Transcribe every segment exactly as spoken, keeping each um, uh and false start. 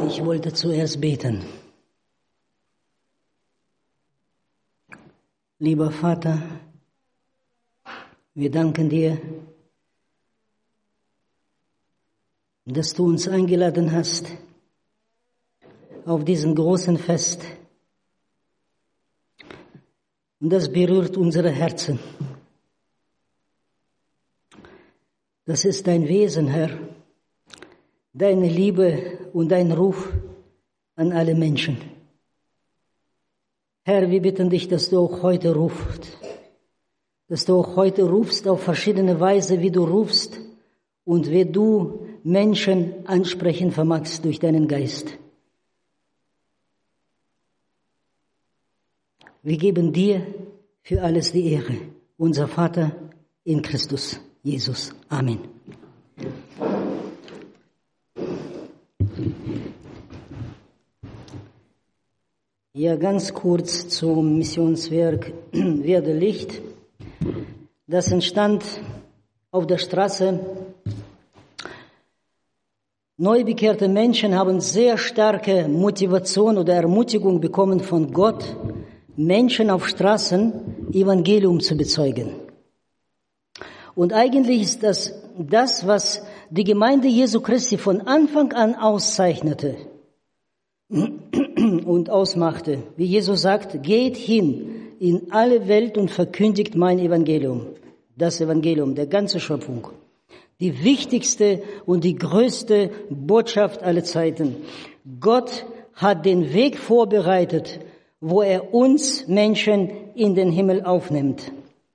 Ich wollte zuerst beten. Lieber Vater, wir danken dir, dass du uns eingeladen hast auf diesen großen Fest. Und das berührt unsere Herzen. Das ist dein Wesen, Herr, deine Liebe und dein Ruf an alle Menschen. Herr, wir bitten dich, dass du auch heute rufst, dass du auch heute rufst auf verschiedene Weise, wie du rufst und wie du Menschen ansprechen vermagst durch deinen Geist. Wir geben dir für alles die Ehre, unser Vater in Christus Jesus. Amen. Ja, ganz kurz zum Missionswerk Werde Licht. Das entstand auf der Straße. Neubekehrte Menschen haben sehr starke Motivation oder Ermutigung bekommen von Gott, Menschen auf Straßen Evangelium zu bezeugen. Und eigentlich ist das das, was die Gemeinde Jesu Christi von Anfang an auszeichnete und ausmachte. Wie Jesus sagt, geht hin in alle Welt und verkündigt mein Evangelium. Das Evangelium der ganzen Schöpfung. Die wichtigste und die größte Botschaft aller Zeiten. Gott hat den Weg vorbereitet, wo er uns Menschen in den Himmel aufnimmt.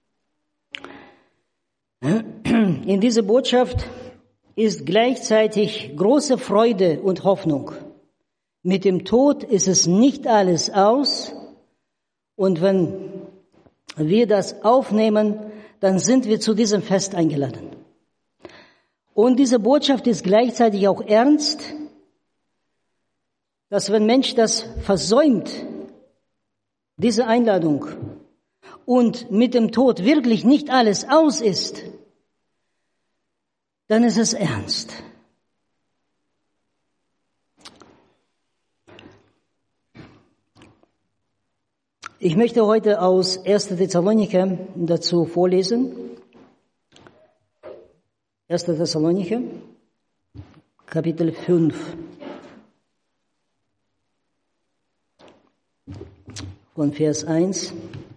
In dieser Botschaft ist gleichzeitig große Freude und Hoffnung. Mit dem Tod ist es nicht alles aus. Und wenn wir das aufnehmen, dann sind wir zu diesem Fest eingeladen. Und diese Botschaft ist gleichzeitig auch ernst, dass wenn Mensch das versäumt, diese Einladung, und mit dem Tod wirklich nicht alles aus ist, dann ist es ernst. Ich möchte heute aus erster Thessalonicher dazu vorlesen. erster Thessalonicher, Kapitel fünf. Von Vers eins.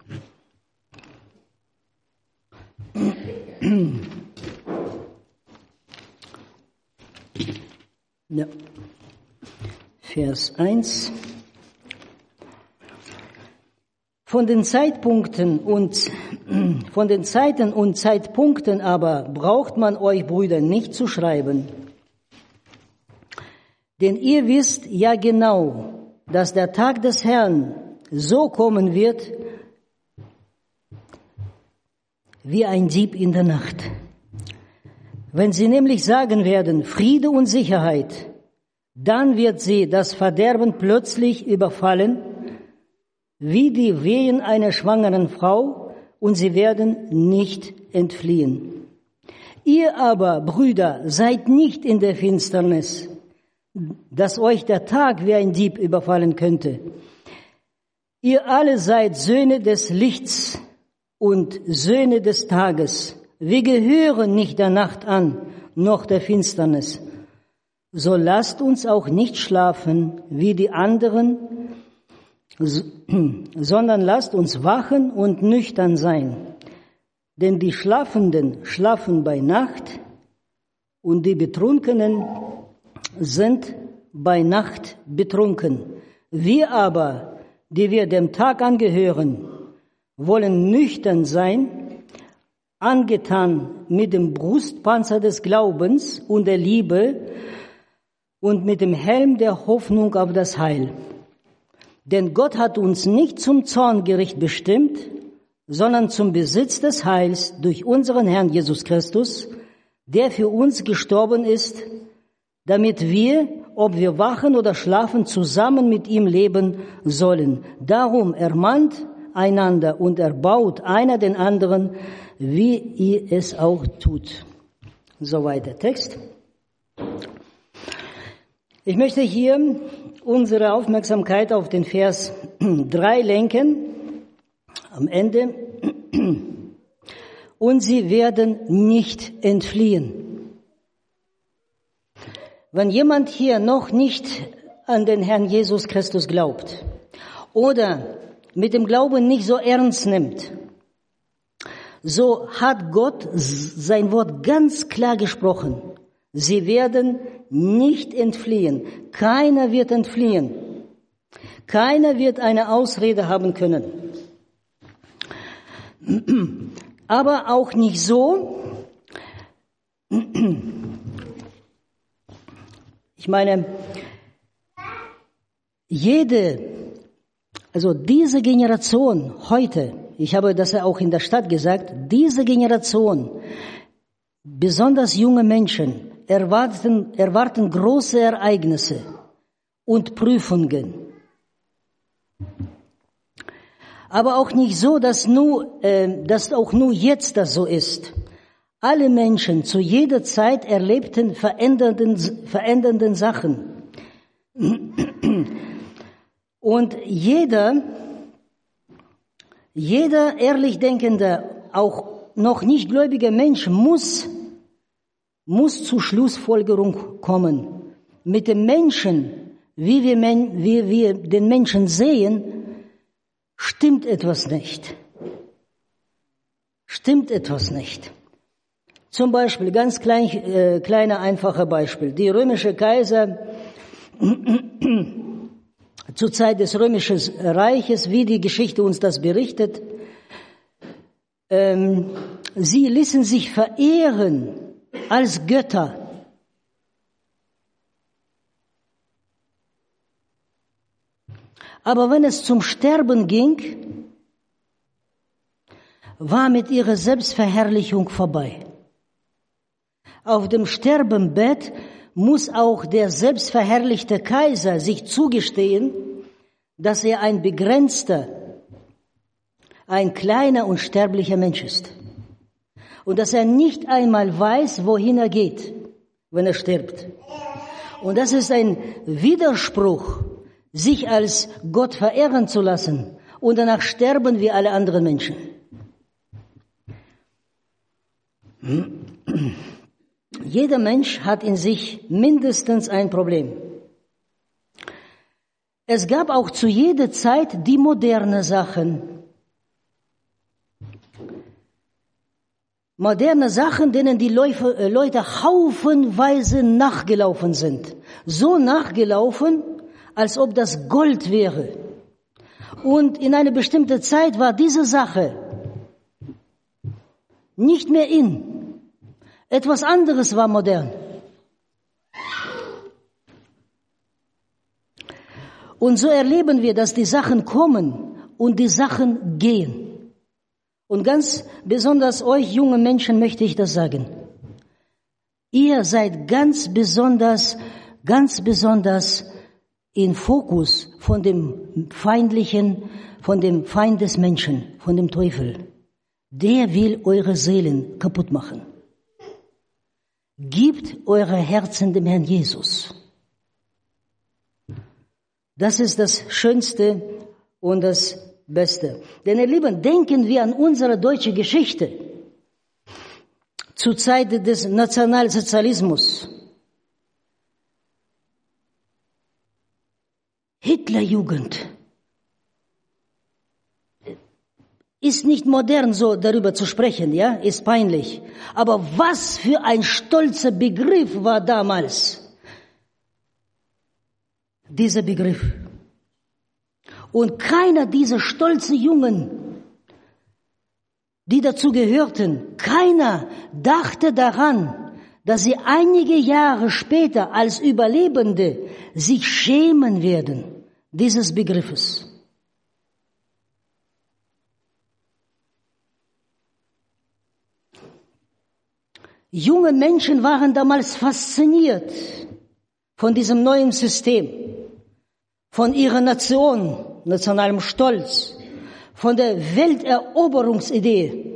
Ja. Vers eins. Von den Zeitpunkten und von den Zeiten und Zeitpunkten aber braucht man euch, Brüder, nicht zu schreiben. Denn ihr wisst ja genau, dass der Tag des Herrn so kommen wird, wie ein Dieb in der Nacht. Wenn sie nämlich sagen werden, Friede und Sicherheit, dann wird sie das Verderben plötzlich überfallen, wie die Wehen einer schwangeren Frau, und sie werden nicht entfliehen. Ihr aber, Brüder, seid nicht in der Finsternis, dass euch der Tag wie ein Dieb überfallen könnte. Ihr alle seid Söhne des Lichts und Söhne des Tages. Wir gehören nicht der Nacht an, noch der Finsternis. So lasst uns auch nicht schlafen wie die anderen, sondern lasst uns wachen und nüchtern sein. Denn die Schlafenden schlafen bei Nacht und die Betrunkenen sind bei Nacht betrunken. Wir aber, die wir dem Tag angehören, wollen nüchtern sein, angetan mit dem Brustpanzer des Glaubens und der Liebe und mit dem Helm der Hoffnung auf das Heil. Denn Gott hat uns nicht zum Zorngericht bestimmt, sondern zum Besitz des Heils durch unseren Herrn Jesus Christus, der für uns gestorben ist, damit wir, ob wir wachen oder schlafen, zusammen mit ihm leben sollen. Darum ermahnt einander und erbaut einer den anderen, wie ihr es auch tut. Soweit der Text. Ich möchte hier unsere Aufmerksamkeit auf den Vers drei lenken, am Ende. Und sie werden nicht entfliehen. Wenn jemand hier noch nicht an den Herrn Jesus Christus glaubt oder mit dem Glauben nicht so ernst nimmt, so hat Gott sein Wort ganz klar gesprochen. Sie werden nicht entfliehen. Keiner wird entfliehen. Keiner wird eine Ausrede haben können. Aber auch nicht so. Ich meine, jede, also diese Generation heute, ich habe das ja auch in der Stadt gesagt, diese Generation, besonders junge Menschen, erwarten, erwarten große Ereignisse und Prüfungen. Aber auch nicht so, dass, nur, äh, dass auch nur jetzt das so ist. Alle Menschen zu jeder Zeit erlebten verändernden, verändernden Sachen. Und jeder, jeder ehrlich denkende, auch noch nicht gläubige Mensch muss, muss zur Schlussfolgerung kommen. Mit dem Menschen, wie wir, wie wir den Menschen sehen, stimmt etwas nicht. Stimmt etwas nicht. Zum Beispiel, ganz klein, äh, kleiner, einfacher Beispiel. Die römische Kaiser zur Zeit des römischen Reiches, wie die Geschichte uns das berichtet, ähm, sie ließen sich verehren als Götter. Aber wenn es zum Sterben ging, war mit ihrer Selbstverherrlichung vorbei. Auf dem Sterbenbett muss auch der selbstverherrlichte Kaiser sich zugestehen, dass er ein begrenzter, ein kleiner und sterblicher Mensch ist. Und dass er nicht einmal weiß, wohin er geht, wenn er stirbt. Und das ist ein Widerspruch, sich als Gott verehren zu lassen und danach sterben wie alle anderen Menschen. Jeder Mensch hat in sich mindestens ein Problem. Es gab auch zu jeder Zeit die moderne Sachen. Moderne Sachen, denen die Leute haufenweise nachgelaufen sind. So nachgelaufen, als ob das Gold wäre. Und in einer bestimmten Zeit war diese Sache nicht mehr in. Etwas anderes war modern. Und so erleben wir, dass die Sachen kommen und die Sachen gehen. Und ganz besonders euch junge Menschen möchte ich das sagen. Ihr seid ganz besonders, ganz besonders in Fokus von dem Feindlichen, von dem Feind des Menschen, von dem Teufel. Der will eure Seelen kaputt machen. Gebt eure Herzen dem Herrn Jesus. Das ist das Schönste und das Beste. Denn ihr Lieben, denken wir an unsere deutsche Geschichte zur Zeit des Nationalsozialismus. Hitlerjugend. Ist nicht modern, so darüber zu sprechen, ja, ist peinlich. Aber was für ein stolzer Begriff war damals dieser Begriff. Und keiner dieser stolzen Jungen, die dazu gehörten, keiner dachte daran, dass sie einige Jahre später als Überlebende sich schämen werden dieses Begriffes. Junge Menschen waren damals fasziniert von diesem neuen System, von ihrer Nation, nationalem Stolz, von der Welteroberungsidee.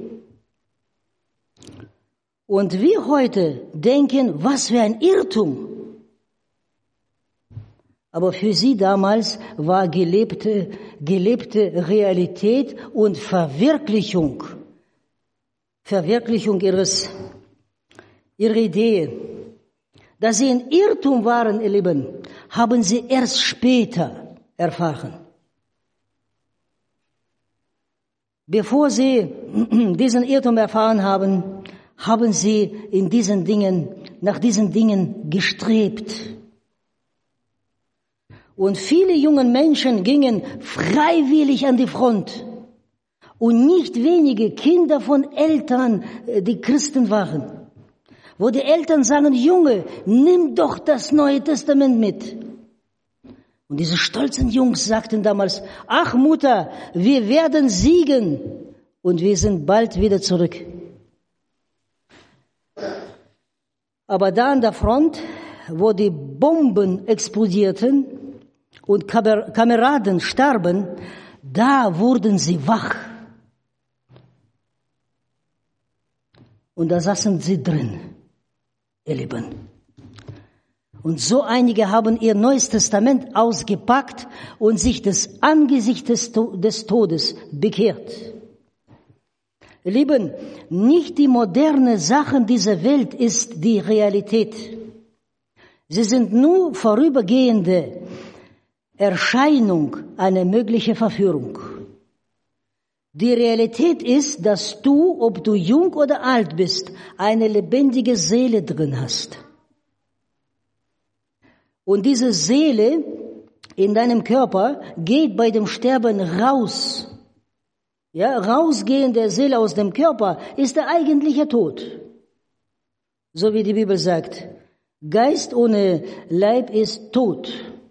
Und wir heute denken, was für ein Irrtum. Aber für sie damals war gelebte, gelebte Realität und Verwirklichung, Verwirklichung ihres, ihrer Idee. Dass sie in Irrtum waren, ihr Lieben, haben sie erst später erfahren. Bevor sie diesen Irrtum erfahren haben, haben sie in diesen Dingen, nach diesen Dingen gestrebt. Und viele junge Menschen gingen freiwillig an die Front. Und nicht wenige Kinder von Eltern, die Christen waren. Wo die Eltern sagen, Junge, nimm doch das Neue Testament mit. Und diese stolzen Jungs sagten damals, ach Mutter, wir werden siegen und wir sind bald wieder zurück. Aber da an der Front, wo die Bomben explodierten und Kameraden starben, da wurden sie wach. Und da saßen sie drin, ihr Lieben. Und so einige haben ihr Neues Testament ausgepackt und sich des Angesichts des Todes bekehrt. Ihr Lieben, nicht die moderne Sachen dieser Welt ist die Realität. Sie sind nur vorübergehende Erscheinung einer möglichen Verführung. Die Realität ist, dass du, ob du jung oder alt bist, eine lebendige Seele drin hast. Und diese Seele in deinem Körper geht bei dem Sterben raus. Ja, rausgehen der Seele aus dem Körper ist der eigentliche Tod. So wie die Bibel sagt, Geist ohne Leib ist tot.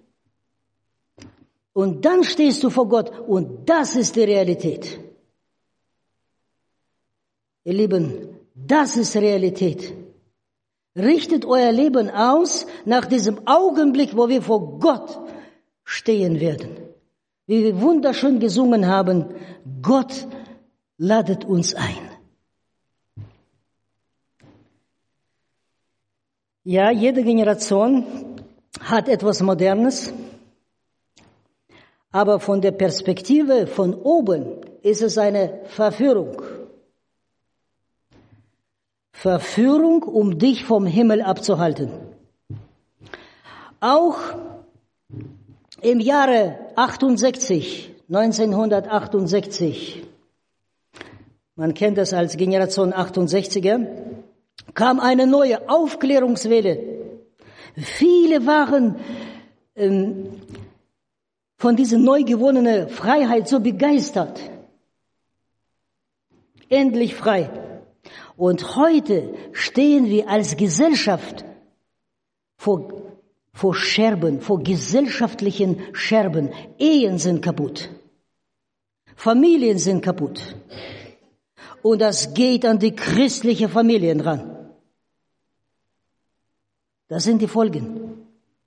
Und dann stehst du vor Gott und das ist die Realität. Ihr Lieben, das ist Realität. Richtet euer Leben aus nach diesem Augenblick, wo wir vor Gott stehen werden. Wie wir wunderschön gesungen haben, Gott ladet uns ein. Ja, jede Generation hat etwas Modernes, aber von der Perspektive von oben ist es eine Verführung. Verführung, um dich vom Himmel abzuhalten. Auch im Jahre achtundsechzig, neunzehnhundertachtundsechzig, man kennt das als Generation achtundsechziger, kam eine neue Aufklärungswelle. Viele waren ähm, von dieser neu gewonnenen Freiheit so begeistert. Endlich frei. Und heute stehen wir als Gesellschaft vor, vor Scherben, vor gesellschaftlichen Scherben. Ehen sind kaputt. Familien sind kaputt. Und das geht an die christlichen Familien ran. Das sind die Folgen.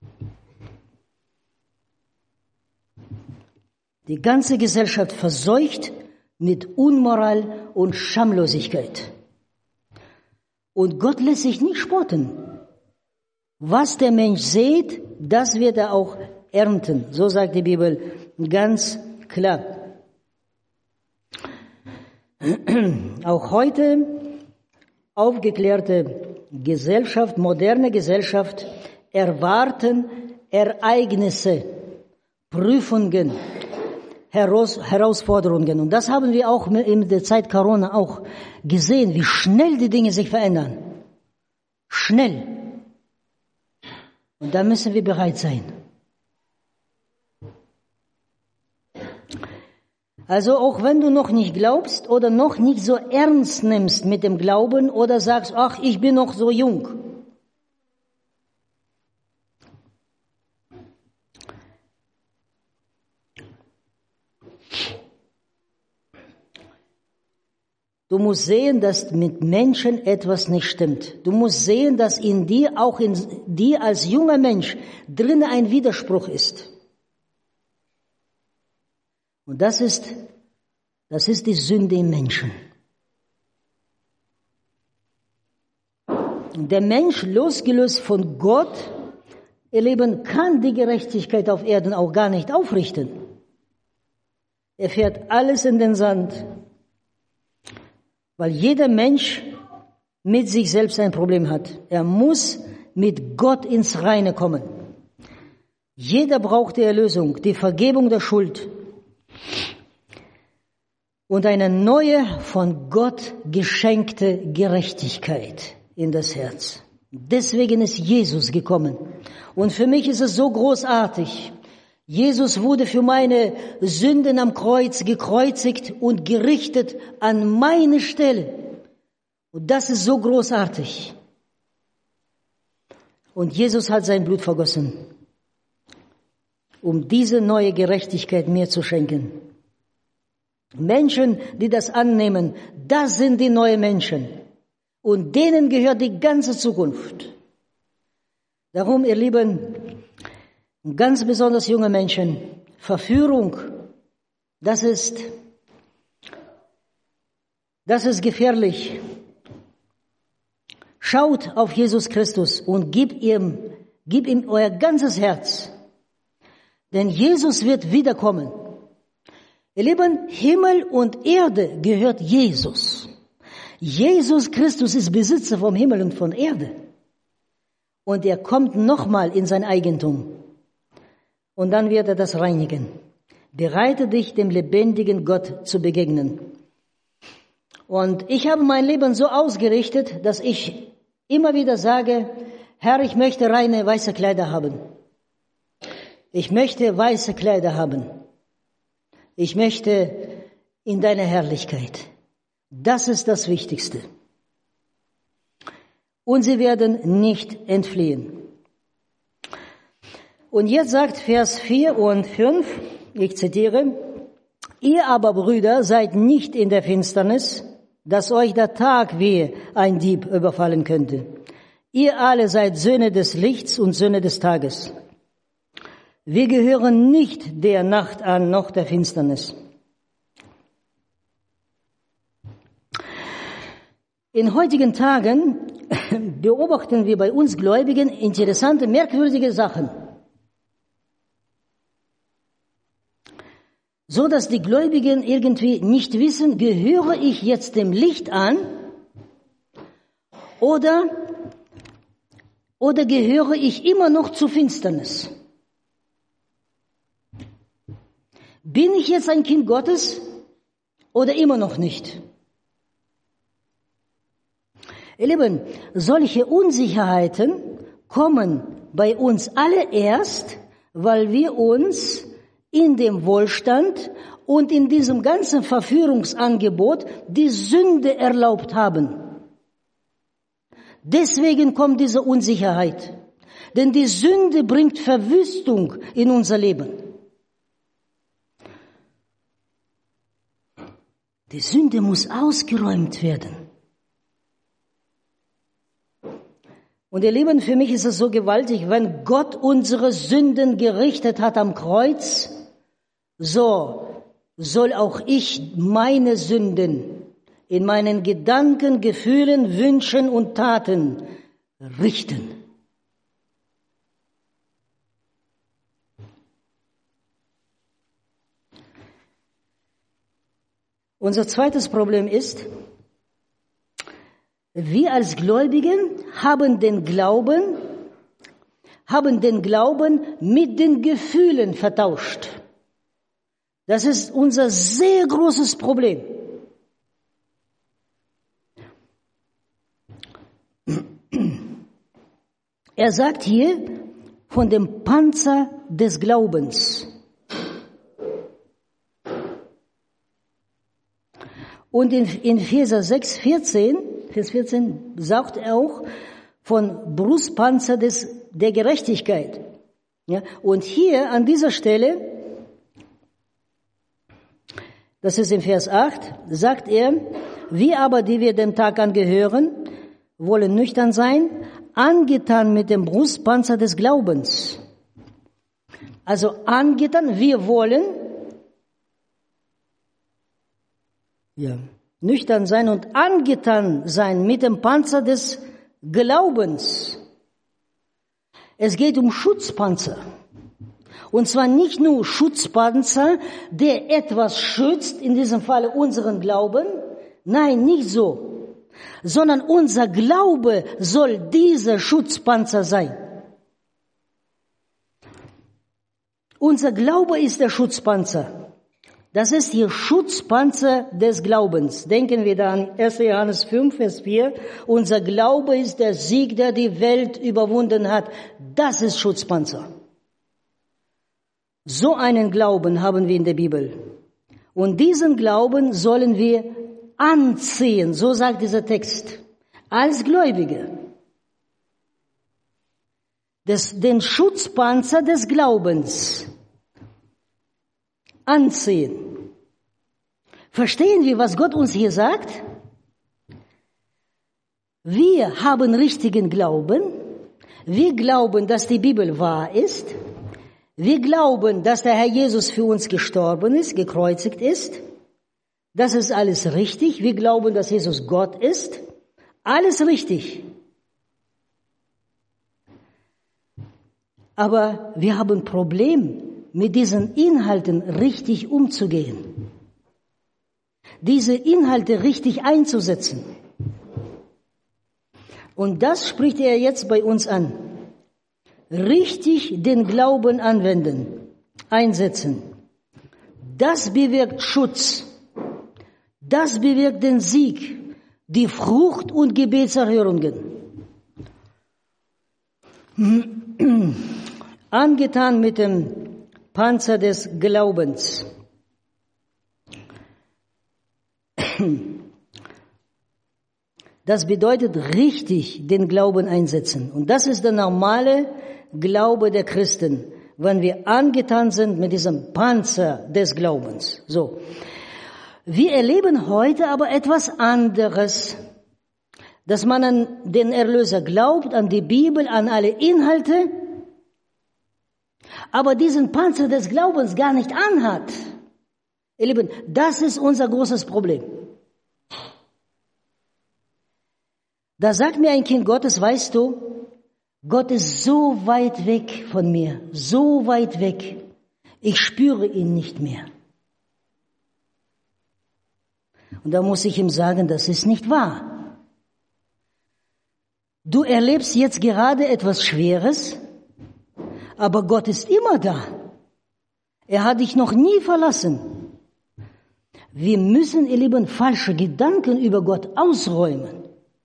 Die ganze Gesellschaft verseucht mit Unmoral und Schamlosigkeit. Und Gott lässt sich nicht spotten. Was der Mensch sät, das wird er auch ernten. So sagt die Bibel ganz klar. Auch heute aufgeklärte Gesellschaft, moderne Gesellschaft erwarten Ereignisse, Prüfungen, Heraus, Herausforderungen. Und das haben wir auch in der Zeit Corona auch gesehen, wie schnell die Dinge sich verändern. Schnell. Und da müssen wir bereit sein. Also auch wenn du noch nicht glaubst oder noch nicht so ernst nimmst mit dem Glauben oder sagst, ach, ich bin noch so jung. Du musst sehen, dass mit Menschen etwas nicht stimmt. Du musst sehen, dass in dir, auch in dir als junger Mensch, drinnen ein Widerspruch ist. Und das ist, das ist die Sünde im Menschen. Der Mensch, losgelöst von Gott, ihr Lieben, kann die Gerechtigkeit auf Erden auch gar nicht aufrichten. Er fährt alles in den Sand, weil jeder Mensch mit sich selbst ein Problem hat. Er muss mit Gott ins Reine kommen. Jeder braucht die Erlösung, die Vergebung der Schuld und eine neue, von Gott geschenkte Gerechtigkeit in das Herz. Deswegen ist Jesus gekommen. Und für mich ist es so großartig. Jesus wurde für meine Sünden am Kreuz gekreuzigt und gerichtet an meine Stelle. Und das ist so großartig. Und Jesus hat sein Blut vergossen, um diese neue Gerechtigkeit mir zu schenken. Menschen, die das annehmen, das sind die neuen Menschen. Und denen gehört die ganze Zukunft. Darum, ihr Lieben, ganz besonders junge Menschen, Verführung, das ist, das ist gefährlich. Schaut auf Jesus Christus und gebt ihm, gebt ihm euer ganzes Herz. Denn Jesus wird wiederkommen. Ihr Lieben, Himmel und Erde gehört Jesus. Jesus Christus ist Besitzer vom Himmel und von Erde. Und er kommt nochmal in sein Eigentum. Und dann wird er das reinigen. Bereite dich, dem lebendigen Gott zu begegnen. Und ich habe mein Leben so ausgerichtet, dass ich immer wieder sage, Herr, ich möchte reine weiße Kleider haben. Ich möchte weiße Kleider haben. Ich möchte in deine Herrlichkeit. Das ist das Wichtigste. Und sie werden nicht entfliehen. Und jetzt sagt Vers vier und fünf, ich zitiere, ihr aber, Brüder, seid nicht in der Finsternis, dass euch der Tag wie ein Dieb überfallen könnte. Ihr alle seid Söhne des Lichts und Söhne des Tages. Wir gehören nicht der Nacht an, noch der Finsternis. In heutigen Tagen beobachten wir bei uns Gläubigen interessante, merkwürdige Sachen. So dass die Gläubigen irgendwie nicht wissen, gehöre ich jetzt dem Licht an oder, oder gehöre ich immer noch zur Finsternis? Bin ich jetzt ein Kind Gottes oder immer noch nicht? Ihr Lieben, solche Unsicherheiten kommen bei uns alle erst, weil wir uns in dem Wohlstand und in diesem ganzen Verführungsangebot die Sünde erlaubt haben. Deswegen kommt diese Unsicherheit. Denn die Sünde bringt Verwüstung in unser Leben. Die Sünde muss ausgeräumt werden. Und ihr Lieben, für mich ist es so gewaltig, wenn Gott unsere Sünden gerichtet hat am Kreuz, so soll auch ich meine Sünden in meinen Gedanken, Gefühlen, Wünschen und Taten richten. Unser zweites Problem ist, wir als Gläubigen haben den Glauben, haben den Glauben mit den Gefühlen vertauscht. Das ist unser sehr großes Problem. Er sagt hier von dem Panzer des Glaubens. Und in, in Epheser sechs, vierzehn, Vers vierzehn sagt er auch von Brustpanzer des, der Gerechtigkeit. Ja, und hier an dieser Stelle, das ist in Vers acht, sagt er, wir aber, die wir dem Tag angehören, wollen nüchtern sein, angetan mit dem Brustpanzer des Glaubens. Also angetan, wir wollen ja, nüchtern sein und angetan sein mit dem Panzer des Glaubens. Es geht um Schutzpanzer. Und zwar nicht nur Schutzpanzer, der etwas schützt, in diesem Falle unseren Glauben. Nein, nicht so. Sondern unser Glaube soll dieser Schutzpanzer sein. Unser Glaube ist der Schutzpanzer. Das ist hier Schutzpanzer des Glaubens. Denken wir da an erster Johannes fünf, Vers vier. Unser Glaube ist der Sieg, der die Welt überwunden hat. Das ist Schutzpanzer. So einen Glauben haben wir in der Bibel. Und diesen Glauben sollen wir anziehen, so sagt dieser Text, als Gläubige. Das, den Schutzpanzer des Glaubens anziehen. Verstehen wir, was Gott uns hier sagt? Wir haben richtigen Glauben. Wir glauben, dass die Bibel wahr ist. Wir glauben, dass der Herr Jesus für uns gestorben ist, gekreuzigt ist. Das ist alles richtig. Wir glauben, dass Jesus Gott ist. Alles richtig. Aber wir haben ein Problem, mit diesen Inhalten richtig umzugehen. Diese Inhalte richtig einzusetzen. Und das spricht er jetzt bei uns an. Richtig den Glauben anwenden, einsetzen. Das bewirkt Schutz. Das bewirkt den Sieg, die Frucht und Gebetserhörungen. Angetan mit dem Panzer des Glaubens. Das bedeutet richtig den Glauben einsetzen. Und das ist der normale Glaube der Christen, wenn wir angetan sind mit diesem Panzer des Glaubens. So. Wir erleben heute aber etwas anderes, dass man an den Erlöser glaubt, an die Bibel, an alle Inhalte, aber diesen Panzer des Glaubens gar nicht anhat. Ihr Lieben, das ist unser großes Problem. Da sagt mir ein Kind Gottes, weißt du, Gott ist so weit weg von mir, so weit weg, ich spüre ihn nicht mehr. Und da muss ich ihm sagen, das ist nicht wahr. Du erlebst jetzt gerade etwas Schweres, aber Gott ist immer da. Er hat dich noch nie verlassen. Wir müssen, ihr Lieben, falsche Gedanken über Gott ausräumen.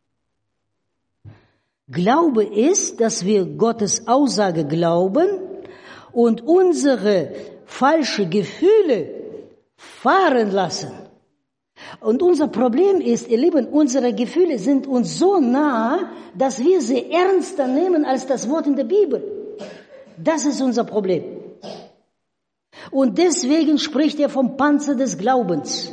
Glaube ist, dass wir Gottes Aussage glauben und unsere falschen Gefühle fahren lassen. Und unser Problem ist, ihr Lieben, unsere Gefühle sind uns so nah, dass wir sie ernster nehmen als das Wort in der Bibel. Das ist unser Problem. Und deswegen spricht er vom Panzer des Glaubens.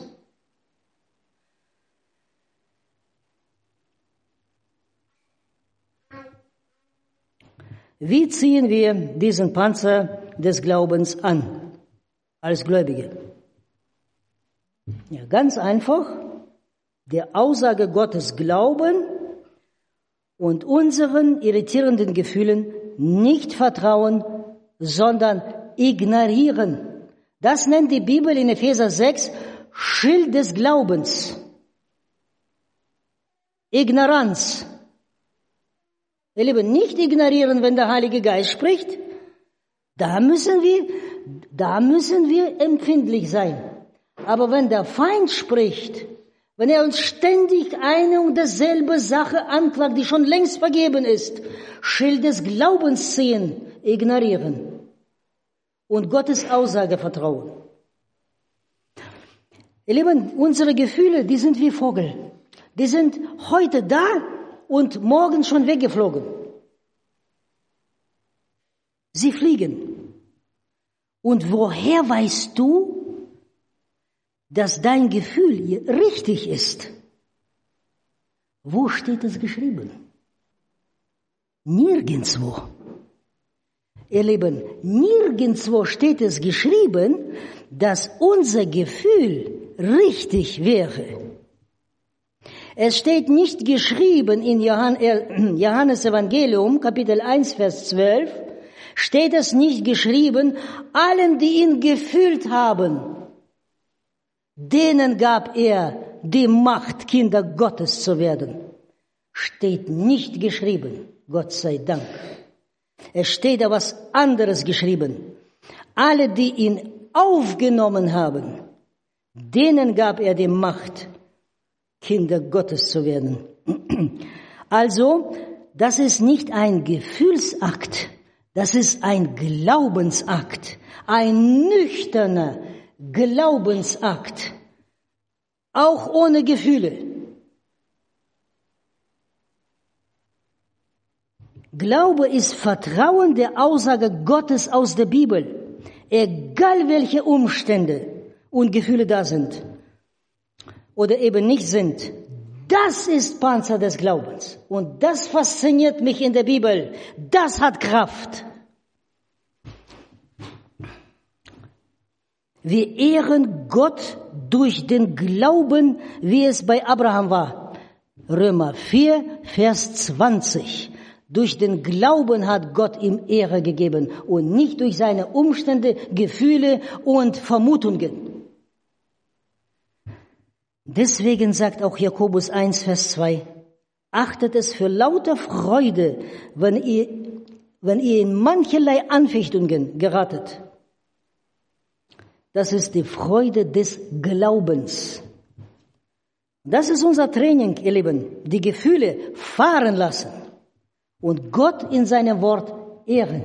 Wie ziehen wir diesen Panzer des Glaubens an als Gläubige? Ja, ganz einfach, der Aussage Gottes glauben und unseren irritierenden Gefühlen nicht vertrauen, sondern ignorieren. Das nennt die Bibel in Epheser sechs Schild des Glaubens. Ignoranz. Wir Lieben, nicht ignorieren, wenn der Heilige Geist spricht. Da müssen wir, da müssen wir empfindlich sein. Aber wenn der Feind spricht, wenn er uns ständig eine und dasselbe Sache anklagt, die schon längst vergeben ist, Schild des Glaubens ziehen, ignorieren und Gottes Aussage vertrauen. Ihr Lieben, unsere Gefühle, die sind wie Vogel. Die sind heute da und morgen schon weggeflogen. Sie fliegen. Und woher weißt du, dass dein Gefühl richtig ist? Wo steht es geschrieben? Nirgendwo. Ihr Lieben, nirgendwo steht es geschrieben, dass unser Gefühl richtig wäre. Es steht nicht geschrieben in Johannes Evangelium, Kapitel eins, Vers zwölf, steht es nicht geschrieben, allen, die ihn gefühlt haben, denen gab er die Macht, Kinder Gottes zu werden. Steht nicht geschrieben, Gott sei Dank. Es steht aber was anderes geschrieben. Alle, die ihn aufgenommen haben, denen gab er die Macht, Kinder Gottes zu werden. Also, das ist nicht ein Gefühlsakt, das ist ein Glaubensakt, ein nüchterner Glaubensakt, auch ohne Gefühle. Glaube ist Vertrauen der Aussage Gottes aus der Bibel, egal welche Umstände und Gefühle da sind oder eben nicht sind. Das ist Panzer des Glaubens. Und das fasziniert mich in der Bibel. Das hat Kraft. Wir ehren Gott durch den Glauben, wie es bei Abraham war. Römer vier, Vers zwanzig. Durch den Glauben hat Gott ihm Ehre gegeben und nicht durch seine Umstände, Gefühle und Vermutungen. Deswegen sagt auch Jakobus eins, Vers zwei, achtet es für lauter Freude, wenn ihr, wenn ihr in mancherlei Anfechtungen geratet. Das ist die Freude des Glaubens. Das ist unser Training, ihr Lieben, die Gefühle fahren lassen und Gott in seinem Wort ehren.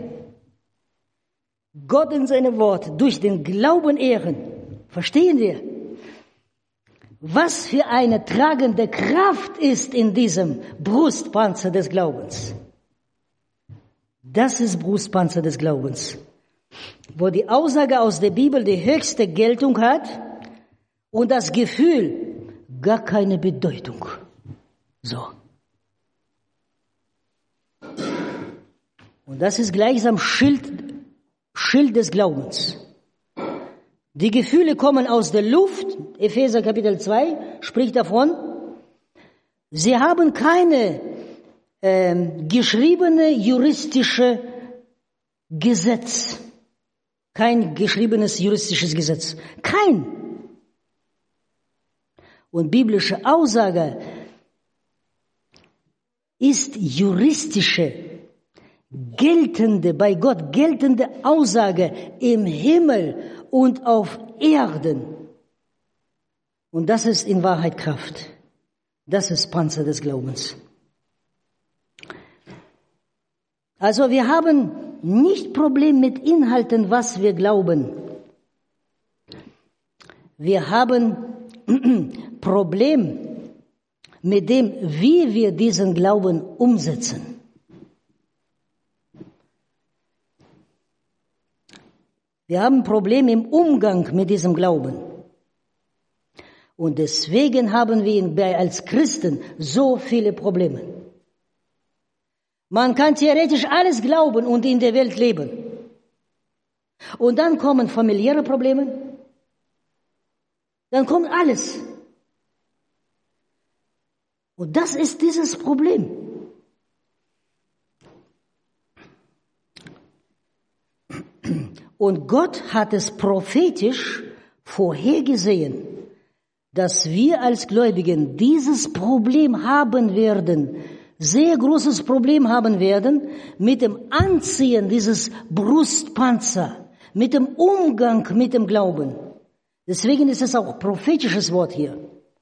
Gott in seinem Wort durch den Glauben ehren. Verstehen wir? Was für eine tragende Kraft ist in diesem Brustpanzer des Glaubens. Das ist Brustpanzer des Glaubens, wo die Aussage aus der Bibel die höchste Geltung hat und das Gefühl gar keine Bedeutung. So. Und das ist gleichsam Schild, Schild des Glaubens. Die Gefühle kommen aus der Luft. Epheser Kapitel zwei spricht davon. Sie haben keine äh, geschriebene juristische Gesetz. Kein geschriebenes juristisches Gesetz. Kein. Und biblische Aussage ist juristische, geltende, bei Gott geltende Aussage im Himmel und auf Erden. Und das ist in Wahrheit Kraft. Das ist Panzer des Glaubens. Also wir haben nicht Problem mit Inhalten, was wir glauben. Wir haben Problem mit dem, wie wir diesen Glauben umsetzen. Wir haben Probleme im Umgang mit diesem Glauben. Und deswegen haben wir als Christen so viele Probleme. Man kann theoretisch alles glauben und in der Welt leben. Und dann kommen familiäre Probleme. Dann kommt alles. Und das ist dieses Problem. Und Gott hat es prophetisch vorhergesehen, dass wir als Gläubigen dieses Problem haben werden, sehr großes Problem haben werden mit dem Anziehen dieses Brustpanzer, mit dem Umgang mit dem Glauben. Deswegen ist es auch prophetisches Wort hier.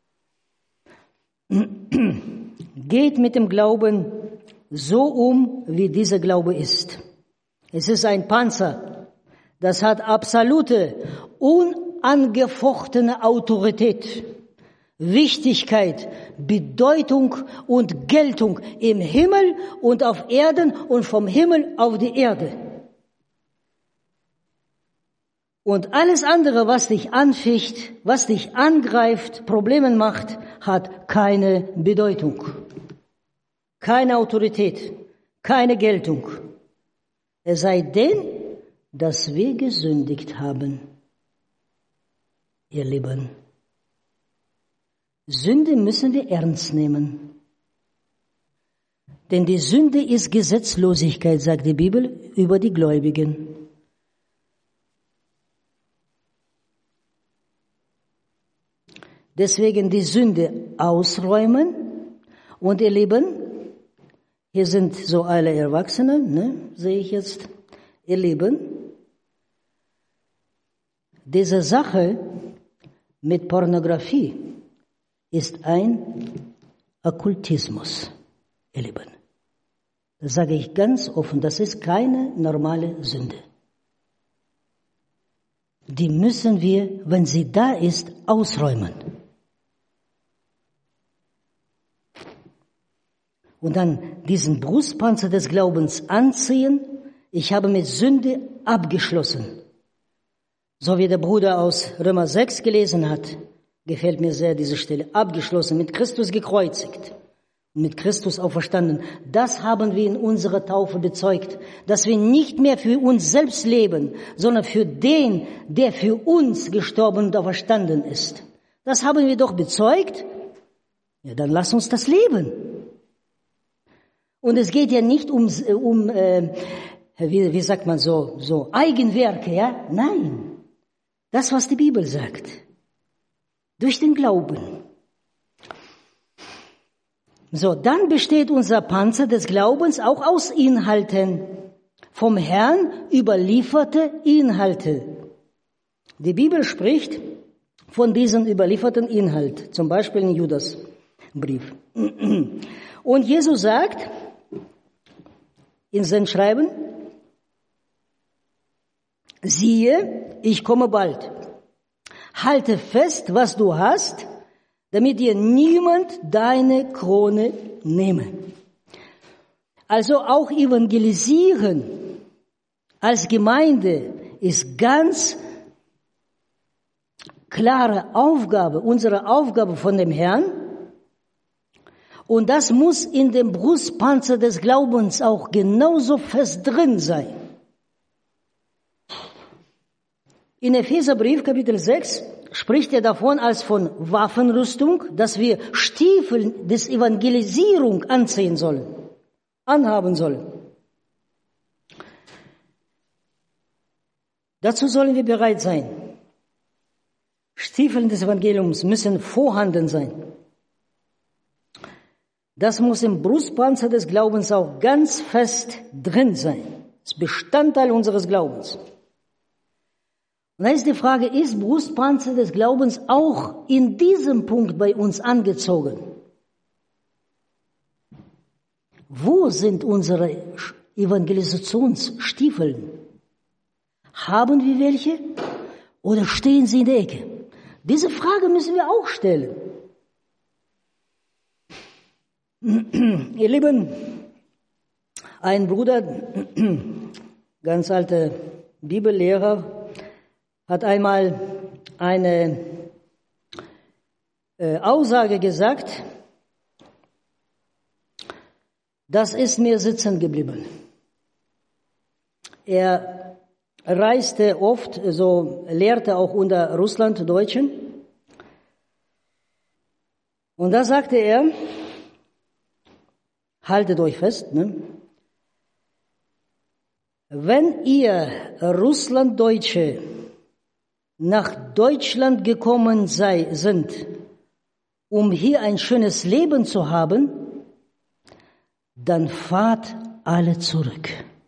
Geht mit dem Glauben so um, wie dieser Glaube ist. Es ist ein Panzer. Das hat absolute, unangefochtene Autorität, Wichtigkeit, Bedeutung und Geltung im Himmel und auf Erden und vom Himmel auf die Erde. Und alles andere, was dich anficht, was dich angreift, Probleme macht, hat keine Bedeutung, keine Autorität, keine Geltung. Es sei denn, dass wir gesündigt haben, ihr Lieben. Sünde müssen wir ernst nehmen. Denn die Sünde ist Gesetzlosigkeit, sagt die Bibel, über die Gläubigen. Deswegen die Sünde ausräumen und ihr Lieben, hier sind so alle Erwachsenen, ne, sehe ich jetzt, ihr Lieben, diese Sache mit Pornografie ist ein Okkultismus, ihr Lieben. Das sage ich ganz offen, das ist keine normale Sünde. Die müssen wir, wenn sie da ist, ausräumen. Und dann diesen Brustpanzer des Glaubens anziehen. Ich habe mit Sünde abgeschlossen. So wie der Bruder aus Römer sechs gelesen hat, gefällt mir sehr diese Stelle, abgeschlossen, mit Christus gekreuzigt, mit Christus auferstanden. Das haben wir in unserer Taufe bezeugt, dass wir nicht mehr für uns selbst leben, sondern für den, der für uns gestorben und auferstanden ist. Das haben wir doch bezeugt. Ja, dann lass uns das leben. Und es geht ja nicht um, um äh, wie, wie sagt man so, so Eigenwerke, ja? Nein. Das, was die Bibel sagt. Durch den Glauben. So, dann besteht unser Panzer des Glaubens auch aus Inhalten. Vom Herrn überlieferte Inhalte. Die Bibel spricht von diesen überlieferten Inhalt. Zum Beispiel in Judasbrief. Und Jesus sagt, in seinem Schreiben, siehe, ich komme bald. Halte fest, was du hast, damit dir niemand deine Krone nehme. Also auch evangelisieren als Gemeinde ist ganz klare Aufgabe, unsere Aufgabe von dem Herrn. Und das muss in dem Brustpanzer des Glaubens auch genauso fest drin sein. In Epheserbrief Kapitel sechs spricht er davon als von Waffenrüstung, dass wir Stiefel des Evangelisierung anziehen sollen, anhaben sollen. Dazu sollen wir bereit sein. Stiefel des Evangeliums müssen vorhanden sein. Das muss im Brustpanzer des Glaubens auch ganz fest drin sein. Das ist Bestandteil unseres Glaubens. Und da ist die Frage, ist Brustpanzer des Glaubens auch in diesem Punkt bei uns angezogen? Wo sind unsere Evangelisationsstiefel? Haben wir welche oder stehen sie in der Ecke? Diese Frage müssen wir auch stellen. Ihr Lieben, ein Bruder, ganz alter Bibellehrer, hat einmal eine äh, Aussage gesagt, das ist mir sitzen geblieben. Er reiste oft, so lehrte auch unter Russlanddeutschen. Und da sagte er, haltet euch fest, ne? Wenn ihr Russlanddeutsche nach Deutschland gekommen sei, sind, um hier ein schönes Leben zu haben, dann fahrt alle zurück.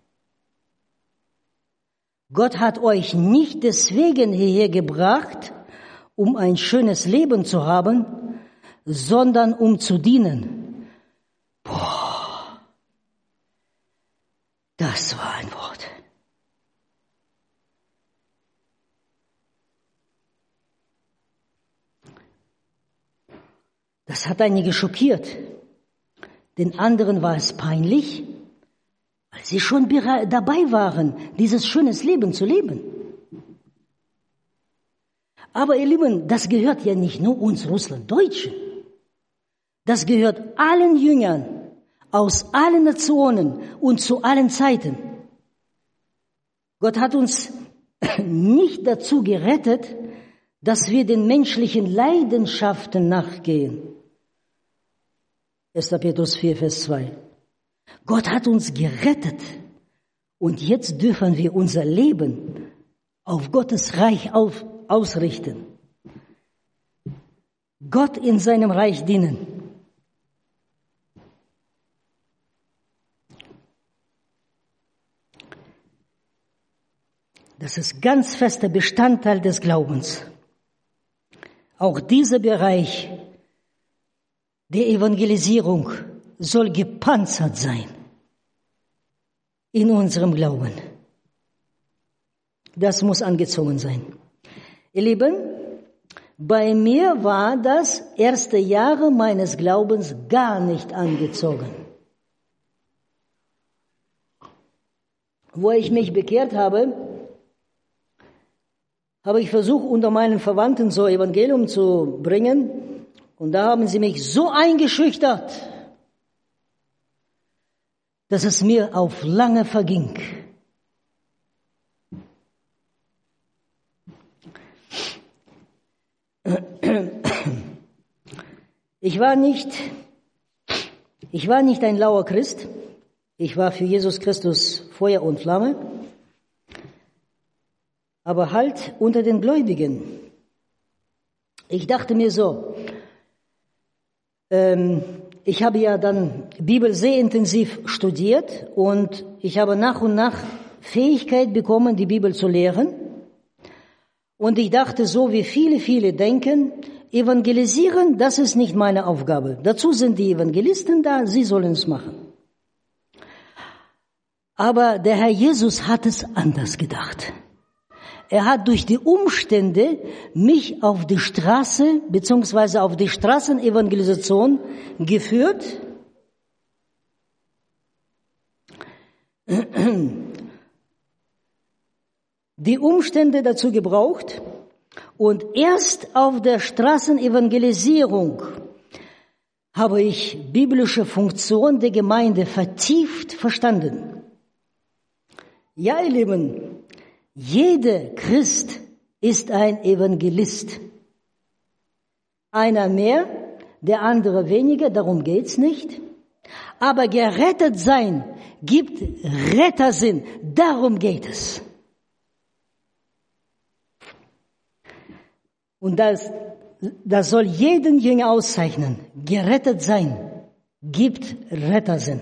Gott hat euch nicht deswegen hierher gebracht, um ein schönes Leben zu haben, sondern um zu dienen. Boah, das war ein Wort. Das hat einige schockiert. Den anderen war es peinlich, weil sie schon dabei waren, dieses schönes Leben zu leben. Aber ihr Lieben, das gehört ja nicht nur uns Russlanddeutschen. Das gehört allen Jüngern aus allen Nationen und zu allen Zeiten. Gott hat uns nicht dazu gerettet, dass wir den menschlichen Leidenschaften nachgehen. erster Petrus vier, Vers zwei. Gott hat uns gerettet und jetzt dürfen wir unser Leben auf Gottes Reich auf, ausrichten. Gott in seinem Reich dienen. Das ist ganz fester Bestandteil des Glaubens. Auch dieser Bereich der Evangelisierung soll gepanzert sein in unserem Glauben. Das muss angezogen sein. Ihr Lieben, bei mir war das erste Jahre meines Glaubens gar nicht angezogen. Wo ich mich bekehrt habe, habe ich versucht, unter meinen Verwandten so Evangelium zu bringen. Und da haben sie mich so eingeschüchtert, dass es mir auf lange verging. Ich war nicht, ich war nicht ein lauer Christ. Ich war für Jesus Christus Feuer und Flamme. Aber halt unter den Gläubigen. Ich dachte mir so, ähm, ich habe ja dann Bibel sehr intensiv studiert und ich habe nach und nach Fähigkeit bekommen, die Bibel zu lehren. Und ich dachte so, wie viele, viele denken, evangelisieren, das ist nicht meine Aufgabe. Dazu sind die Evangelisten da, sie sollen es machen. Aber der Herr Jesus hat es anders gedacht. Er hat durch die Umstände mich auf die Straße beziehungsweise auf die Straßenevangelisation geführt. Die Umstände dazu gebraucht und erst auf der Straßenevangelisierung habe ich biblische Funktion der Gemeinde vertieft verstanden. Ja, ihr Lieben, jeder Christ ist ein Evangelist. Einer mehr, der andere weniger, darum geht's nicht. Aber gerettet sein gibt Rettersinn, darum geht es. Und das, das soll jeden Jünger auszeichnen. Gerettet sein gibt Rettersinn.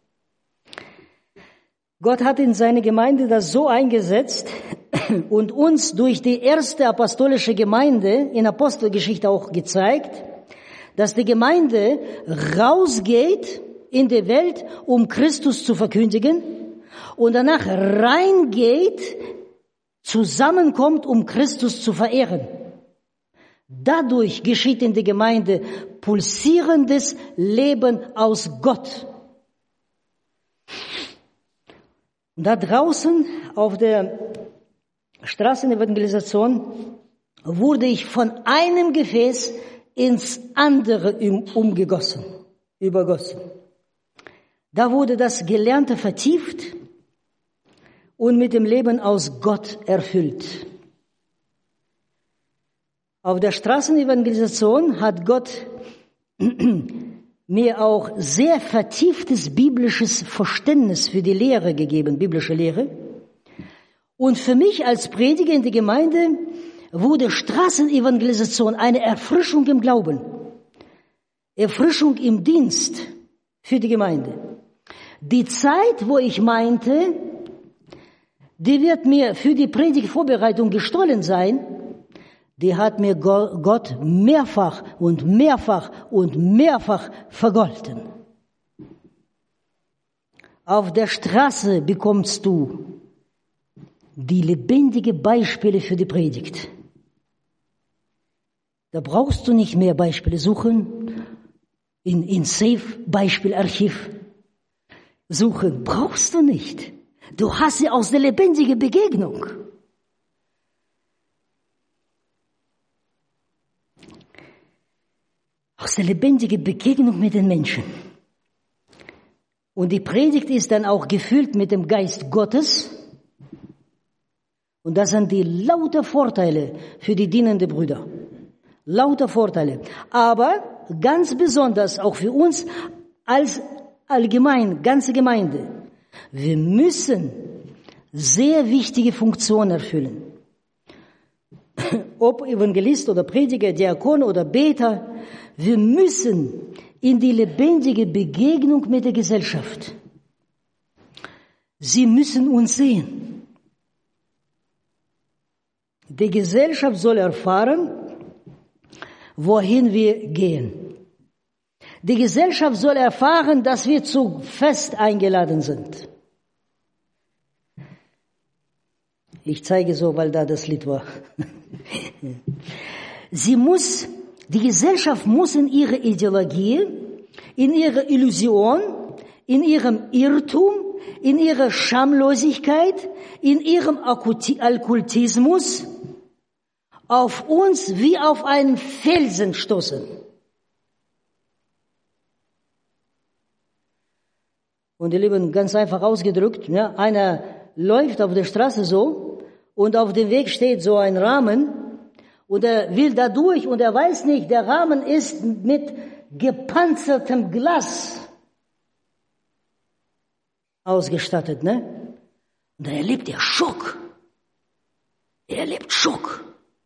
Gott hat in seine Gemeinde das so eingesetzt und uns durch die erste apostolische Gemeinde in Apostelgeschichte auch gezeigt, dass die Gemeinde rausgeht in die Welt, um Christus zu verkündigen und danach reingeht, zusammenkommt, um Christus zu verehren. Dadurch geschieht in der Gemeinde pulsierendes Leben aus Gott. Da draußen auf der Straßenevangelisation wurde ich von einem Gefäß ins andere umgegossen, übergossen. Da wurde das Gelernte vertieft und mit dem Leben aus Gott erfüllt. Auf der Straßenevangelisation hat Gott mir auch sehr vertieftes biblisches Verständnis für die Lehre gegeben, biblische Lehre. Und für mich als Prediger in der Gemeinde wurde Straßenevangelisation eine Erfrischung im Glauben, Erfrischung im Dienst für die Gemeinde. Die Zeit, wo ich meinte, die wird mir für die Predigtvorbereitung gestohlen sein, die hat mir Gott mehrfach und mehrfach und mehrfach vergolten. Auf der Straße bekommst du die lebendige Beispiele für die Predigt. Da brauchst du nicht mehr Beispiele suchen, in, in Safe-Beispielarchiv suchen. Brauchst du nicht. Du hast sie aus der lebendigen Begegnung. Aus der lebendigen Begegnung mit den Menschen. Und die Predigt ist dann auch gefüllt mit dem Geist Gottes. Und das sind die lauter Vorteile für die dienenden Brüder. Lauter Vorteile. Aber ganz besonders auch für uns als allgemein, ganze Gemeinde. Wir müssen sehr wichtige Funktionen erfüllen. Ob Evangelist oder Prediger, Diakon oder Beter, wir müssen in die lebendige Begegnung mit der Gesellschaft. Sie müssen uns sehen. Die Gesellschaft soll erfahren, wohin wir gehen. Die Gesellschaft soll erfahren, dass wir zu Fest eingeladen sind. Ich zeige so, weil da das Lied war. Sie muss, die Gesellschaft muss in ihrer Ideologie, in ihrer Illusion, in ihrem Irrtum, in ihrer Schamlosigkeit, in ihrem Okkultismus auf uns wie auf einen Felsen stoßen. Und ihr Lieben, ganz einfach ausgedrückt, ja, einer läuft auf der Straße so und auf dem Weg steht so ein Rahmen und er will da durch und er weiß nicht, der Rahmen ist mit gepanzertem Glas ausgestattet, ne? Und er erlebt ja Schock. Er erlebt Schock.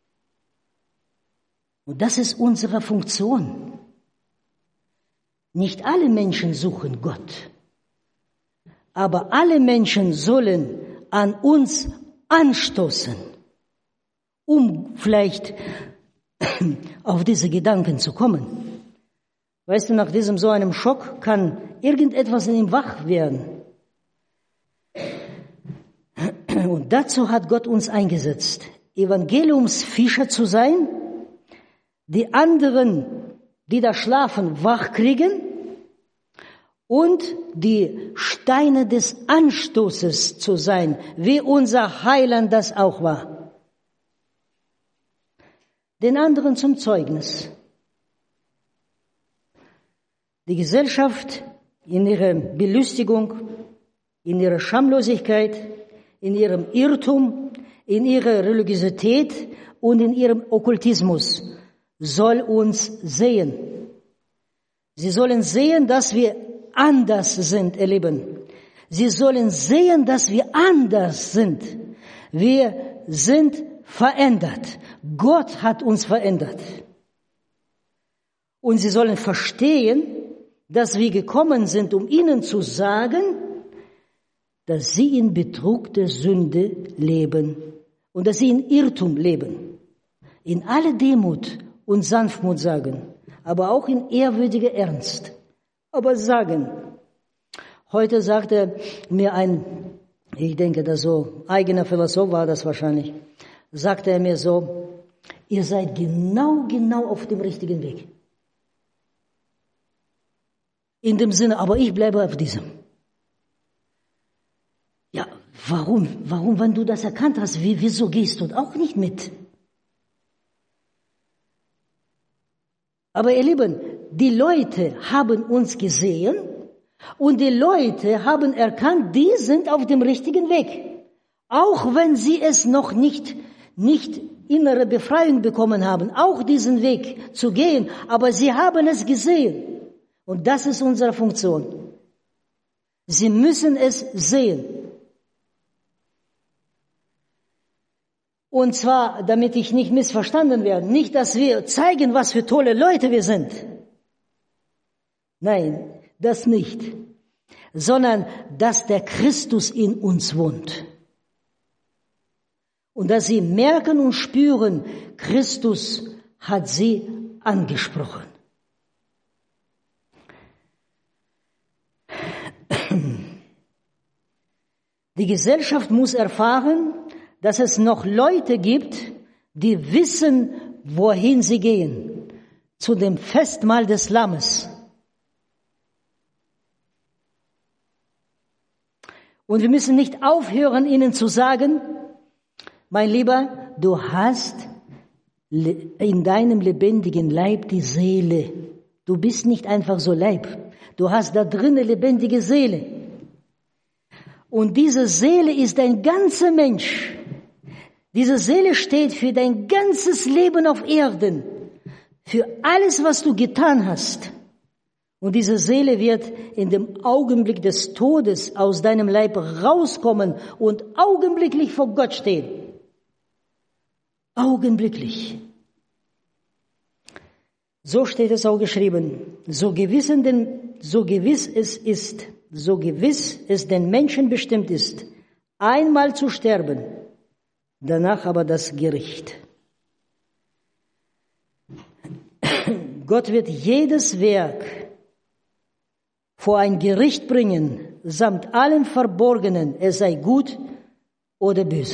Und das ist unsere Funktion. Nicht alle Menschen suchen Gott. Aber alle Menschen sollen an uns anstoßen, um vielleicht auf diese Gedanken zu kommen. Weißt du, nach diesem so einem Schock kann irgendetwas in ihm wach werden. Und dazu hat Gott uns eingesetzt, Evangeliumsfischer zu sein, die anderen, die da schlafen, wach kriegen und die Steine des Anstoßes zu sein, wie unser Heiland das auch war. Den anderen zum Zeugnis. Die Gesellschaft in ihrer Belustigung, in ihrer Schamlosigkeit, in ihrem Irrtum, in ihrer Religiosität und in ihrem Okkultismus soll uns sehen. Sie sollen sehen, dass wir anders sind, ihr Lieben. Sie sollen sehen, dass wir anders sind. Wir sind verändert. Gott hat uns verändert. Und sie sollen verstehen, dass wir gekommen sind, um ihnen zu sagen, dass sie in Betrug der Sünde leben und dass sie in Irrtum leben. In aller Demut und Sanftmut sagen, aber auch in ehrwürdiger Ernst. Aber sagen. Heute sagte mir ein, ich denke, das so, eigener Philosoph war das wahrscheinlich, sagte er mir so, ihr seid genau, genau auf dem richtigen Weg. In dem Sinne, aber ich bleibe auf diesem. Ja, warum? Warum, wenn du das erkannt hast, wie, wieso gehst du auch nicht mit? Aber ihr Lieben, die Leute haben uns gesehen und die Leute haben erkannt, die sind auf dem richtigen Weg. Auch wenn sie es noch nicht, nicht innere Befreiung bekommen haben, auch diesen Weg zu gehen, aber sie haben es gesehen. Und das ist unsere Funktion. Sie müssen es sehen. Und zwar, damit ich nicht missverstanden werde, nicht, dass wir zeigen, was für tolle Leute wir sind. Nein, das nicht. Sondern, dass der Christus in uns wohnt. Und dass sie merken und spüren, Christus hat sie angesprochen. Die Gesellschaft muss erfahren, dass es noch Leute gibt, die wissen, wohin sie gehen. Zu dem Festmahl des Lammes. Und wir müssen nicht aufhören, ihnen zu sagen, mein Lieber, du hast in deinem lebendigen Leib die Seele. Du bist nicht einfach so Leib. Du hast da drin eine lebendige Seele. Und diese Seele ist ein ganzer Mensch. Diese Seele steht für dein ganzes Leben auf Erden, für alles, was du getan hast. Und diese Seele wird in dem Augenblick des Todes aus deinem Leib rauskommen und augenblicklich vor Gott stehen. Augenblicklich. So steht es auch geschrieben. So gewiss, denn, so gewiss es ist, so gewiss es den Menschen bestimmt ist, einmal zu sterben, danach aber das Gericht. Gott wird jedes Werk vor ein Gericht bringen, samt allem Verborgenen, es sei gut oder böse.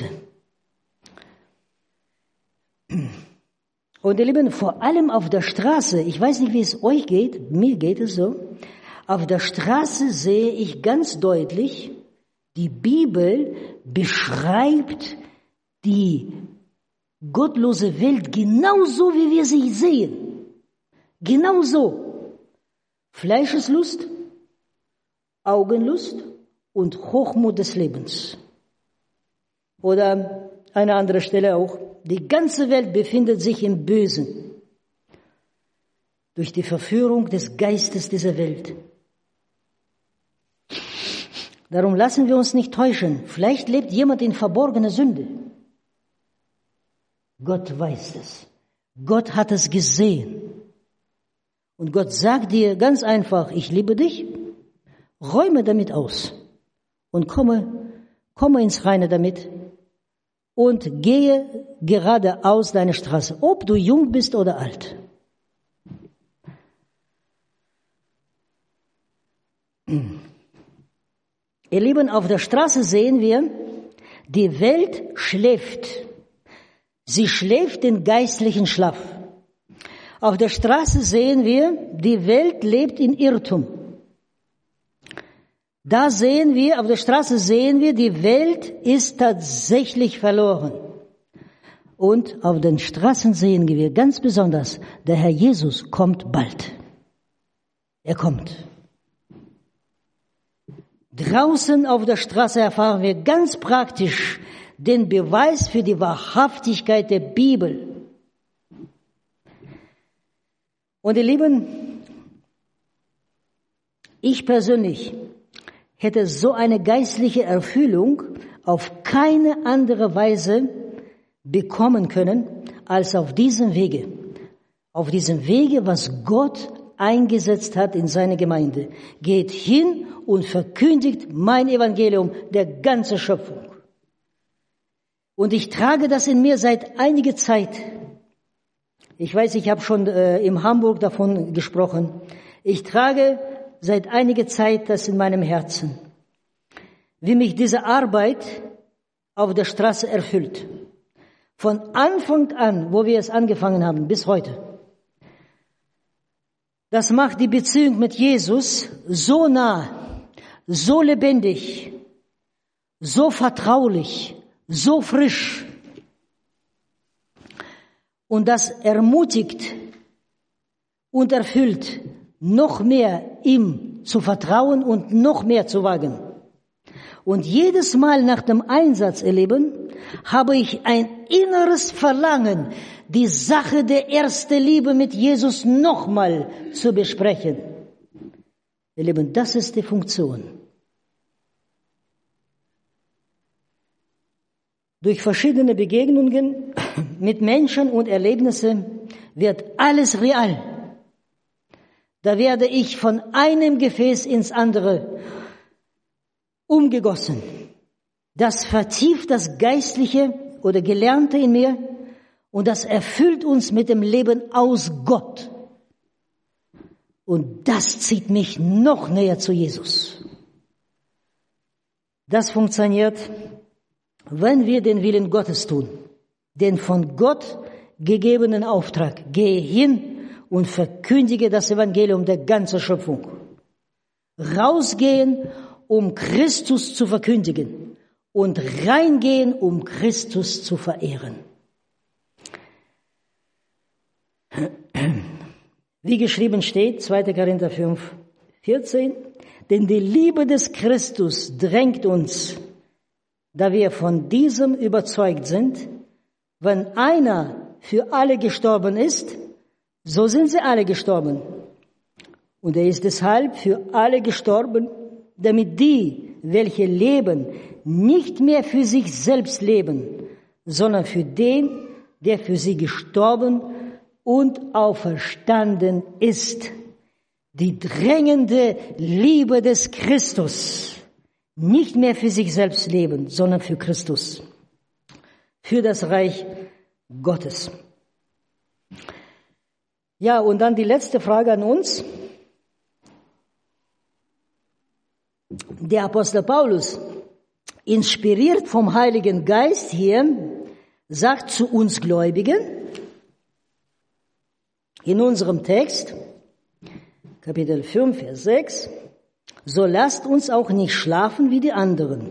Und ihr Lieben, vor allem auf der Straße, ich weiß nicht, wie es euch geht, mir geht es so, auf der Straße sehe ich ganz deutlich, die Bibel beschreibt die gottlose Welt genauso, wie wir sie sehen. Genauso. Fleischeslust, Augenlust und Hochmut des Lebens. Oder eine andere Stelle auch, die ganze Welt befindet sich im Bösen. Durch die Verführung des Geistes dieser Welt. Darum lassen wir uns nicht täuschen. Vielleicht lebt jemand in verborgener Sünde. Gott weiß es. Gott hat es gesehen. Und Gott sagt dir ganz einfach, ich liebe dich, räume damit aus und komme, komme ins Reine damit und gehe geradeaus deine Straße, ob du jung bist oder alt. Ihr Lieben, auf der Straße sehen wir, die Welt schläft. Sie schläft den geistlichen Schlaf. Auf der Straße sehen wir, die Welt lebt in Irrtum. Da sehen wir, auf der Straße sehen wir, die Welt ist tatsächlich verloren. Und auf den Straßen sehen wir ganz besonders, der Herr Jesus kommt bald. Er kommt. Draußen auf der Straße erfahren wir ganz praktisch den Beweis für die Wahrhaftigkeit der Bibel. Und ihr Lieben, ich persönlich hätte so eine geistliche Erfüllung auf keine andere Weise bekommen können, als auf diesem Wege. Auf diesem Wege, was Gott eingesetzt hat in seine Gemeinde. Geht hin und verkündigt mein Evangelium der ganzen Schöpfung. Und ich trage das in mir seit einiger Zeit. Ich weiß, ich habe schon äh, in Hamburg davon gesprochen. Ich trage seit einiger Zeit das in meinem Herzen, wie mich diese Arbeit auf der Straße erfüllt. Von Anfang an, wo wir es angefangen haben, bis heute. Das macht die Beziehung mit Jesus so nah, so lebendig, so vertraulich, so frisch. Und das ermutigt und erfüllt, noch mehr ihm zu vertrauen und noch mehr zu wagen. Und jedes Mal nach dem Einsatz erleben, habe ich ein inneres Verlangen, die Sache der ersten Liebe mit Jesus nochmal zu besprechen. Ihr Lieben, das ist die Funktion. Durch verschiedene Begegnungen mit Menschen und Erlebnisse wird alles real. Da werde ich von einem Gefäß ins andere umgegossen. Das vertieft das Geistliche oder Gelernte in mir und das erfüllt uns mit dem Leben aus Gott. Und das zieht mich noch näher zu Jesus. Das funktioniert, wenn wir den Willen Gottes tun, den von Gott gegebenen Auftrag. Gehe hin und verkündige das Evangelium der ganzen Schöpfung. Rausgehen, um Christus zu verkündigen und reingehen, um Christus zu verehren. Wie geschrieben steht, zweiter Korinther fünf, vierzehn, denn die Liebe des Christus drängt uns, da wir von diesem überzeugt sind, wenn einer für alle gestorben ist, so sind sie alle gestorben. Und er ist deshalb für alle gestorben, damit die, welche leben, nicht mehr für sich selbst leben, sondern für den, der für sie gestorben und auferstanden ist. Die drängende Liebe des Christus. Nicht mehr für sich selbst leben, sondern für Christus. Für das Reich Gottes. Ja, und dann die letzte Frage an uns. Der Apostel Paulus, inspiriert vom Heiligen Geist hier, sagt zu uns Gläubigen in unserem Text, Kapitel fünf, Vers sechs, so lasst uns auch nicht schlafen wie die anderen.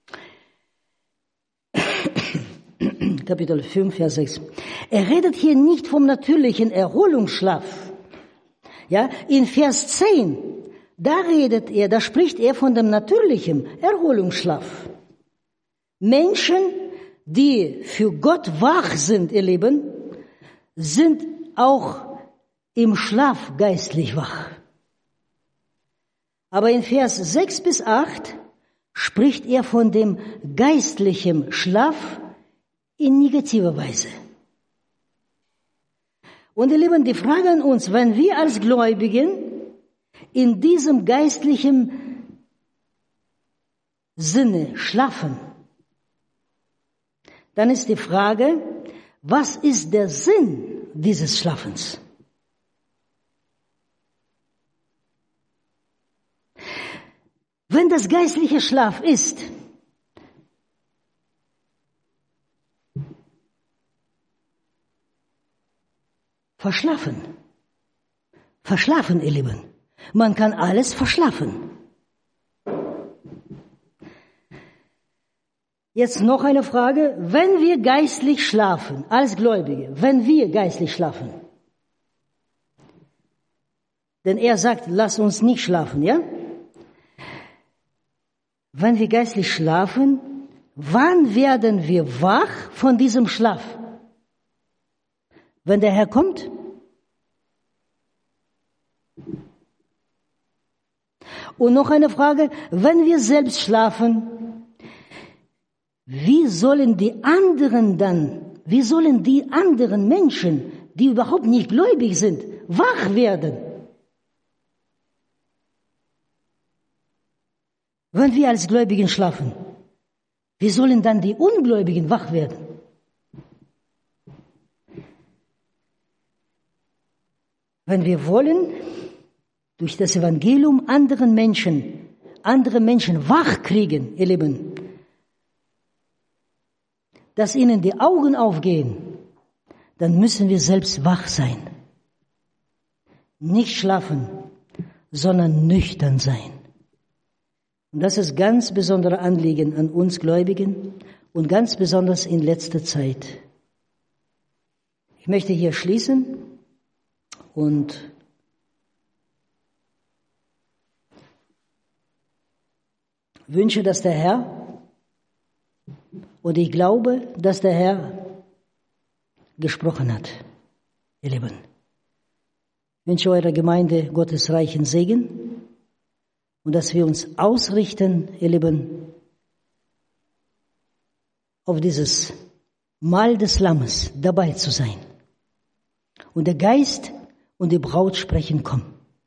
Kapitel fünf, Vers sechs. Er redet hier nicht vom natürlichen Erholungsschlaf. Ja, in Vers zehn, da redet er, da spricht er von dem natürlichen Erholungsschlaf. Menschen, die für Gott wach sind, ihr Lieben, sind auch im Schlaf geistlich wach. Aber in Vers sechs bis acht spricht er von dem geistlichen Schlaf in negativer Weise. Und ihr Lieben, die Frage an uns, wenn wir als Gläubigen in diesem geistlichen Sinne schlafen, dann ist die Frage, was ist der Sinn dieses Schlafens? Wenn das geistliche Schlaf ist, verschlafen. Verschlafen, ihr Lieben. Man kann alles verschlafen. Jetzt noch eine Frage. Wenn wir geistlich schlafen, als Gläubige, wenn wir geistlich schlafen, denn er sagt, lass uns nicht schlafen, ja? Wenn wir geistlich schlafen, wann werden wir wach von diesem Schlaf? Wenn der Herr kommt? Und noch eine Frage, wenn wir selbst schlafen, wie sollen die anderen dann, wie sollen die anderen Menschen, die überhaupt nicht gläubig sind, wach werden? Wenn wir als Gläubigen schlafen, wie sollen dann die Ungläubigen wach werden? Wenn wir wollen, durch das Evangelium anderen Menschen, andere Menschen wach kriegen, ihr Lieben, dass ihnen die Augen aufgehen, dann müssen wir selbst wach sein. Nicht schlafen, sondern nüchtern sein. Und das ist ganz besondere Anliegen an uns Gläubigen und ganz besonders in letzter Zeit. Ich möchte hier schließen und wünsche, dass der Herr, und ich glaube, dass der Herr gesprochen hat, ihr Lieben. Ich wünsche eurer Gemeinde Gottes reichen Segen und dass wir uns ausrichten, ihr Lieben, auf dieses Mahl des Lammes dabei zu sein. Und der Geist und die Braut sprechen, komm.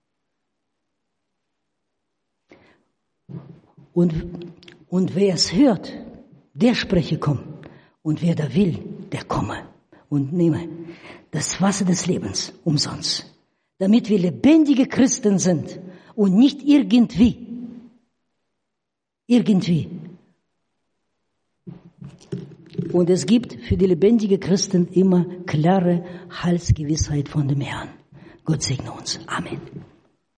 Und, und wer es hört, der spreche, komm. Und wer da will, der komme und nehme das Wasser des Lebens umsonst. Damit wir lebendige Christen sind und nicht irgendwie. Irgendwie. Und es gibt für die lebendigen Christen immer klare Heilsgewissheit von dem Herrn. Gott segne uns. Amen.